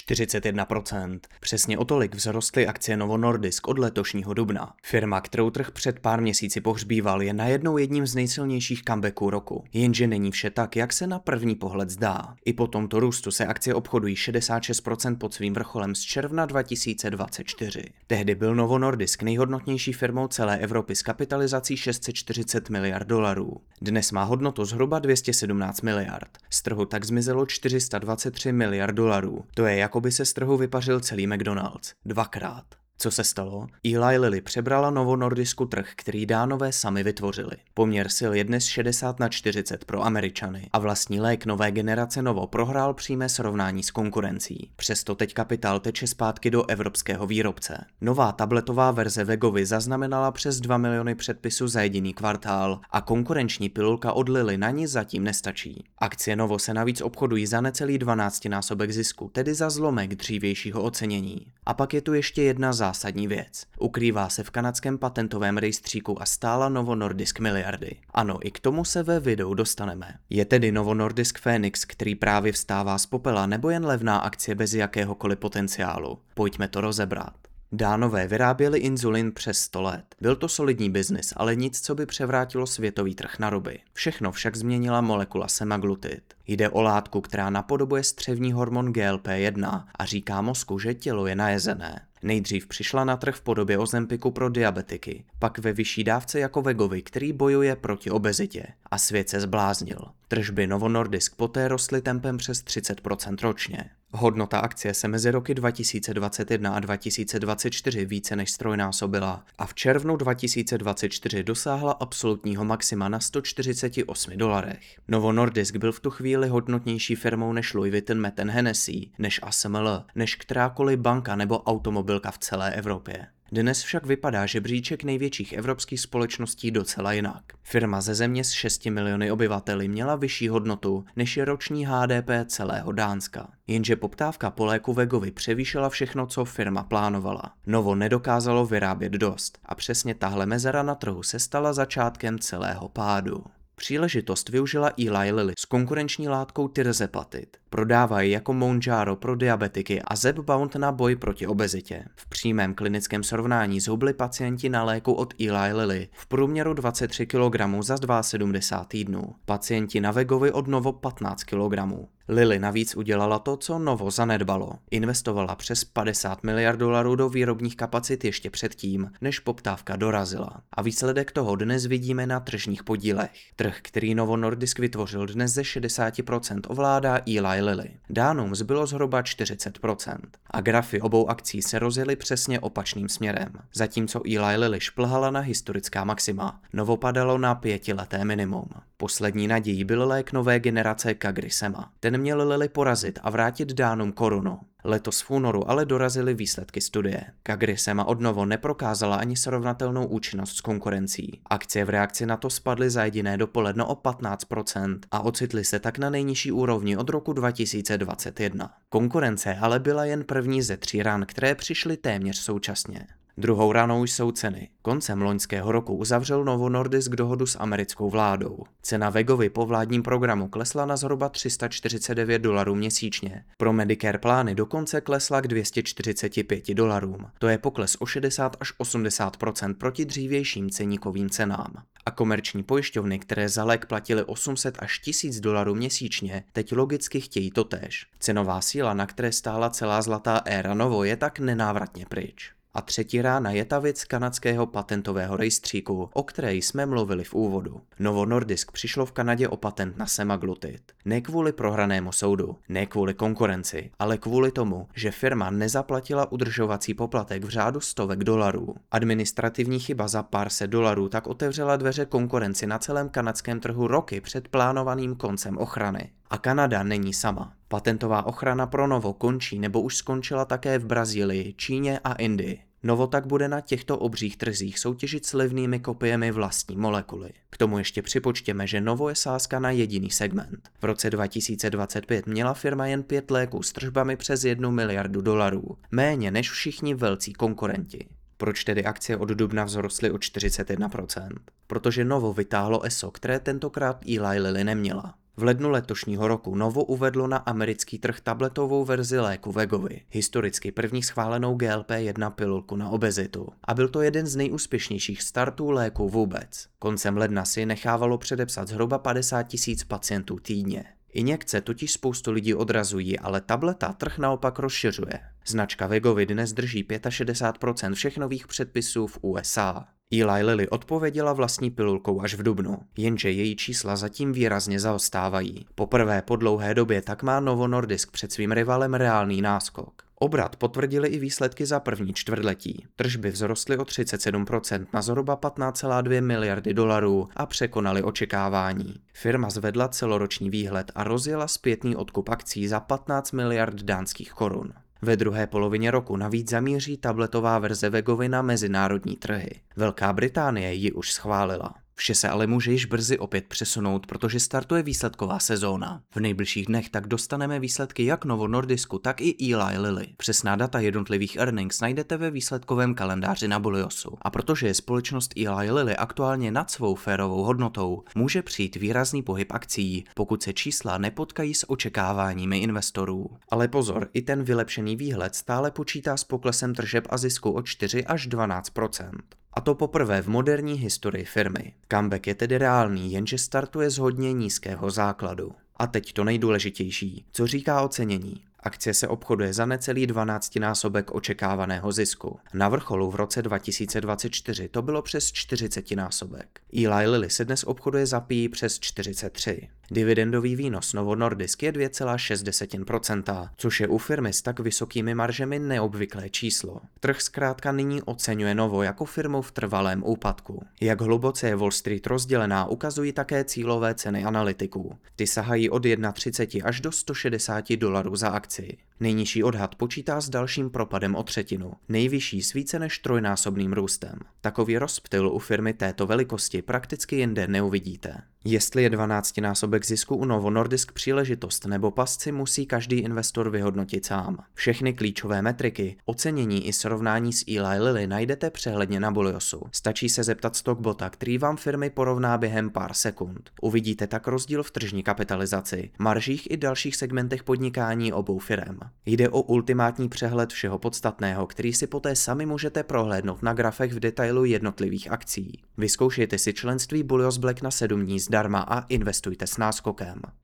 41%. Přesně o tolik vzrostly akcie Novo Nordisk od letošního dubna. Firma, kterou trh před pár měsíci pohřbíval, je najednou jedním z nejsilnějších comebacků roku. Jenže není vše tak, jak se na první pohled zdá. I po tomto růstu se akcie obchodují 66% pod svým vrcholem z června 2024. Tehdy byl Novo Nordisk nejhodnotnější firmou celé Evropy s kapitalizací 640 miliard dolarů. Dnes má hodnotu zhruba 217 miliard. Z trhu tak zmizelo 423 miliard dolarů. To je, jako by se z trhu vypařil celý McDonald's. Dvakrát. Co se stalo? Eli Lilly přebrala Novo Nordisku trh, který Dánové sami vytvořili. Poměr sil je dnes 60/40 pro Američany a vlastní lék nové generace Novo prohrál přímé srovnání s konkurencí. Přesto teď kapitál teče zpátky do evropského výrobce. Nová tabletová verze Wegovy zaznamenala přes 2 miliony předpisů za jediný kvartál a konkurenční pilulka od Lilly na ní zatím nestačí. Akcie Novo se navíc obchodují za necelý 12násobek zisku, tedy za zlomek dřívějšího ocenění. A pak je tu ještě jedna zásadní věc. Ukrývá se v kanadském patentovém rejstříku a stála Novo Nordisk miliardy. Ano, i k tomu se ve videu dostaneme. Je tedy Novo Nordisk Phoenix, který právě vstává z popela, nebo jen levná akcie bez jakéhokoliv potenciálu? Pojďme to rozebrat. Dánové vyráběli inzulin přes 100 let. Byl to solidní biznis, ale nic, co by převrátilo světový trh na ruby. Všechno však změnila molekula semaglutid. Jde o látku, která napodobuje střevní hormon GLP-1 a říká mozku, že tělo je najezené. Nejdřív přišla na trh v podobě Ozempiku pro diabetiky, pak ve vyšší dávce jako Wegovy, který bojuje proti obezitě. A svět se zbláznil. Tržby Novo Nordisk poté rostly tempem přes 30% ročně. Hodnota akcie se mezi roky 2021 a 2024 více než ztrojnásobila a v červnu 2024 dosáhla absolutního maxima na $148. Novo Nordisk byl v tu chvíli hodnotnější firmou než Louis Vuitton, Met & Hennessy, než ASML, než kterákoliv banka nebo automobilka v celé Evropě. Dnes však vypadá žebříček největších evropských společností docela jinak. Firma ze země s 6 miliony obyvateli měla vyšší hodnotu než je roční HDP celého Dánska. Jenže poptávka po léku Wegovy převýšila všechno, co firma plánovala. Novo nedokázalo vyrábět dost a přesně tahle mezera na trhu se stala začátkem celého pádu. Příležitost využila Eli Lilly s konkurenční látkou tirzepatid. Prodávají jako Mounjaro pro diabetiky a Zepbound na boj proti obezitě. V přímém klinickém srovnání zhubli pacienti na léku od Eli Lilly v průměru 23 kg za 72 týdnů. Pacienti na Wegovy od Novo 15 kg. Lilly navíc udělala to, co Novo zanedbalo. Investovala přes 50 miliard dolarů do výrobních kapacit ještě předtím, než poptávka dorazila. A výsledek toho dnes vidíme na tržních podílech. Trh, který Novo Nordisk vytvořil, dnes ze 60% ovládá Eli Lilly. Dánům zbylo zhruba 40%. A grafy obou akcí se rozjely přesně opačným směrem. Zatímco Eli Lilly šplhala na historická maxima, Novo padalo na 5leté minimum. Poslední nadějí byl lék nové generace CagriSema. Ten měl Lilly porazit a vrátit Dánům korunu. Letos v únoru ale dorazily výsledky studie. CagriSema od Novo neprokázala ani srovnatelnou účinnost s konkurencí. Akcie v reakci na to spadly za jediné dopoledne o 15% a ocitly se tak na nejnižší úrovni od roku 2021. Konkurence ale byla jen první ze 3 ran, které přišly téměř současně. Druhou ranou jsou ceny. Koncem loňského roku uzavřel Novo Nordisk dohodu s americkou vládou. Cena Wegovy po vládním programu klesla na zhruba $349 měsíčně. Pro Medicare plány dokonce klesla k $245. To je pokles o 60–80% proti dřívějším ceníkovým cenám. A komerční pojišťovny, které za lék platily $800 až $1000 měsíčně, teď logicky chtějí totéž. Cenová síla, na které stála celá zlatá éra Novo, je tak nenávratně pryč. A třetí rána je ta věc kanadského patentového rejstříku, o které jsme mluvili v úvodu. Novo Nordisk přišlo v Kanadě o patent na semaglutid. Ne kvůli prohranému soudu, ne kvůli konkurenci, ale kvůli tomu, že firma nezaplatila udržovací poplatek v řádu stovek dolarů. Administrativní chyba za pár set dolarů tak otevřela dveře konkurenci na celém kanadském trhu roky před plánovaným koncem ochrany. A Kanada není sama. Patentová ochrana pro Novo končí nebo už skončila také v Brazílii, Číně a Indii. Novo tak bude na těchto obřích trzích soutěžit s levnými kopiemi vlastní molekuly. K tomu ještě připočtěme, že Novo je sázka na jediný segment. V roce 2025 měla firma jen 5 léků s tržbami přes $1 miliardu, méně než všichni velcí konkurenti. Proč tedy akcie od dubna vzrostly o 41%? Protože Novo vytáhlo ESO, které tentokrát Eli Lilly neměla. V lednu letošního roku Novo uvedlo na americký trh tabletovou verzi léku Wegovy, historicky první schválenou GLP-1 pilulku na obezitu. A byl to jeden z nejúspěšnějších startů léku vůbec. Koncem ledna si nechávalo předepsat zhruba 50 000 pacientů týdně. Injekce totiž spoustu lidí odrazují, ale tableta trh naopak rozšiřuje. Značka Wegovy dnes drží 65% všech nových předpisů v USA. Eli Lilly odpověděla vlastní pilulkou až v dubnu, jenže její čísla zatím výrazně zaostávají. Poprvé po dlouhé době tak má Novo Nordisk před svým rivalem reálný náskok. Obrat potvrdili i výsledky za první čtvrtletí. Tržby vzrostly o 37% na zhruba 15,2 miliardy dolarů a překonaly očekávání. Firma zvedla celoroční výhled a rozjela zpětný odkup akcí za 15 miliard dánských korun. Ve druhé polovině roku navíc zamíří tabletová verze Wegovy na mezinárodní trhy. Velká Británie ji už schválila. Vše se ale může již brzy opět přesunout, protože startuje výsledková sezóna. V nejbližších dnech tak dostaneme výsledky jak Novo Nordisku, tak i Eli Lilly. Přesná data jednotlivých earnings najdete ve výsledkovém kalendáři na Buliosu. A protože je společnost Eli Lilly aktuálně nad svou férovou hodnotou, může přijít výrazný pohyb akcií, pokud se čísla nepotkají s očekáváními investorů. Ale pozor, i ten vylepšený výhled stále počítá s poklesem tržeb a zisku o 4 až 12%. A to poprvé v moderní historii firmy. Comeback je tedy reálný, jenže startuje z hodně nízkého základu. A teď to nejdůležitější, co říká ocenění. Akcie se obchoduje za necelý 12násobek očekávaného zisku. Na vrcholu v roce 2024 to bylo přes 40násobek. Eli Lilly se dnes obchoduje za PE přes 43. Dividendový výnos Novo Nordisk je 2,6%, což je u firmy s tak vysokými maržemi neobvyklé číslo. Trh zkrátka nyní oceňuje Novo jako firmu v trvalém úpadku. Jak hluboce je Wall Street rozdělená, ukazují také cílové ceny analytiků. Ty sahají od 31 až do $160 za akci. Nejnižší odhad počítá s dalším propadem o třetinu, nejvyšší s více než trojnásobným růstem. Takový rozptyl u firmy této velikosti prakticky jinde neuvidíte. Jestli je 12násobek zisku u Novo Nordisk příležitost nebo pasci, musí každý investor vyhodnotit sám. Všechny klíčové metriky, ocenění i srovnání s Eli Lilly najdete přehledně na Buliosu. Stačí se zeptat stockbota, který vám firmy porovná během pár sekund. Uvidíte tak rozdíl v tržní kapitalizaci, maržích i dalších segmentech podnikání obou firem. Jde o ultimátní přehled všeho podstatného, který si poté sami můžete prohlédnout na grafech v detailu jednotlivých akcí. Vyzkoušejte si členství Bulios Black na 7 dní zdarma a investujte s náskokem.